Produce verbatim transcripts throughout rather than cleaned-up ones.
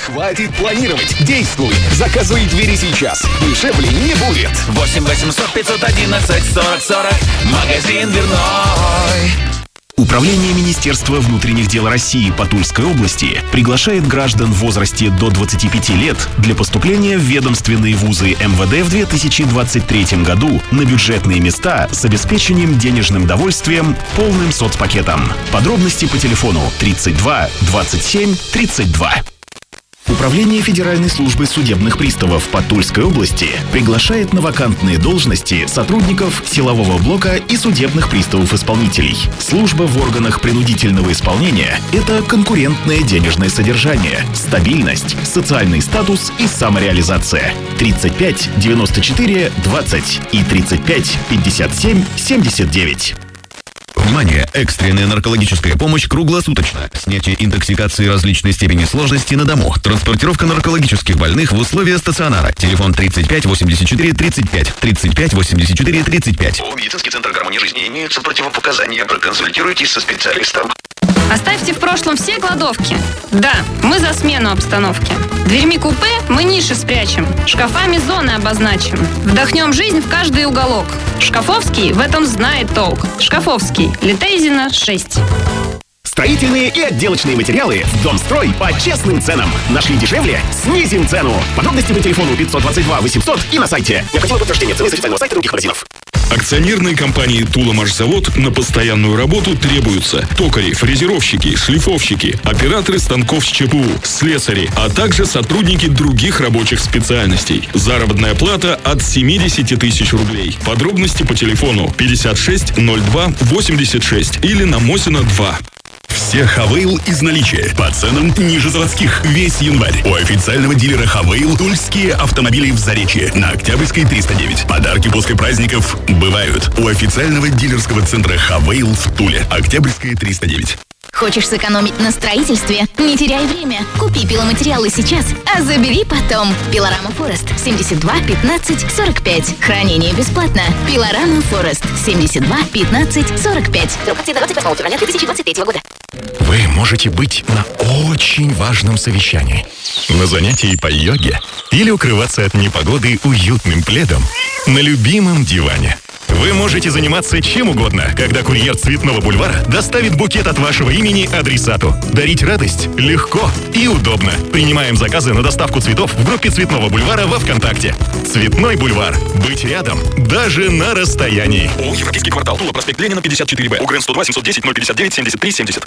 Хватит планировать, действуй! Заказывай двери сейчас. Дешевле не будет. восемь восемьсот пятьсот одиннадцать сорок сорок. Магазин Дверной. Управление Министерства внутренних дел России по Тульской области приглашает граждан в возрасте до двадцати пяти лет для поступления в ведомственные вузы эм вэ дэ в две тысячи двадцать третьем году на бюджетные места с обеспечением денежным довольствием полным соцпакетом. Подробности по телефону тридцать два двадцать семь тридцать два. Управление Федеральной службы судебных приставов по Тульской области приглашает на вакантные должности сотрудников силового блока и судебных приставов-исполнителей. Служба в органах принудительного исполнения – это конкурентное денежное содержание, стабильность, социальный статус и самореализация. тридцать пять девяносто четыре двадцать и тридцать пять пятьдесят семь семьдесят девять. Внимание! Экстренная наркологическая помощь круглосуточно. Снятие интоксикации различной степени сложности на дому. Транспортировка наркологических больных в условия стационара. Телефон тридцать пять восемьдесят четыре тридцать пять. тридцать пять восемьдесят четыре тридцать пять. Медицинский центр гармонии жизни. Имеются противопоказания. Проконсультируйтесь со специалистом. Оставьте в прошлом все кладовки. Да, мы за смену обстановки. Дверьми купе мы ниши спрячем, шкафами зоны обозначим. Вдохнем жизнь в каждый уголок. Шкафовский в этом знает толк. Шкафовский, Литейзина, шесть. Строительные и отделочные материалы в Домстрой по честным ценам. Нашли дешевле? Снизим цену. Подробности по телефону пятьсот двадцать два восемьсот и на сайте. Необходимо подтверждение цены с официального сайта других магазинов. Акционерной компании «Туломашзавод» на постоянную работу требуются токари, фрезеровщики, шлифовщики, операторы станков с ЧПУ, слесари, а также сотрудники других рабочих специальностей. Заработная плата от семидесяти тысяч рублей. Подробности по телефону пятьдесят шесть ноль два восемьдесят шесть или на Мосина два. Все Хавейл из наличия. По ценам ниже заводских. Весь январь. У официального дилера Хавейл тульские автомобили в Заречье. На Октябрьской триста девять. Подарки после праздников бывают. У официального дилерского центра Хавейл в Туле. Октябрьская триста девять. Хочешь сэкономить на строительстве? Не теряй время. Купи пиломатериалы сейчас, а забери потом. Пилорама Форест семьдесят два пятнадцать сорок пять. Хранение бесплатно. Пилорама Форест семьдесят два пятнадцать сорок пять. Срок акции до двадцать восьмого февраля две тысячи двадцать третьего года. Вы можете быть на очень важном совещании, на занятии по йоге или укрываться от непогоды уютным пледом на любимом диване. Вы можете заниматься чем угодно, когда курьер Цветного бульвара доставит букет от вашего имени адресату. Дарить радость легко и удобно. Принимаем заказы на доставку цветов в группе Цветного бульвара во ВКонтакте. Цветной бульвар. Быть рядом, даже на расстоянии. ООО «Европейский квартал». Тула, проспект Ленина, пятьдесят четыре Б. УГРН сто два семьсот десять ноль пятьдесят девять семьдесят три семьдесят.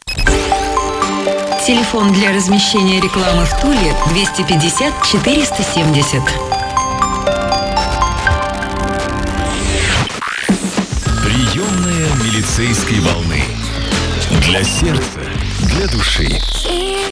Телефон для размещения рекламы в Туле двести пятьдесят четыреста семьдесят. Приемная милицейской волны. Для сердца, для души.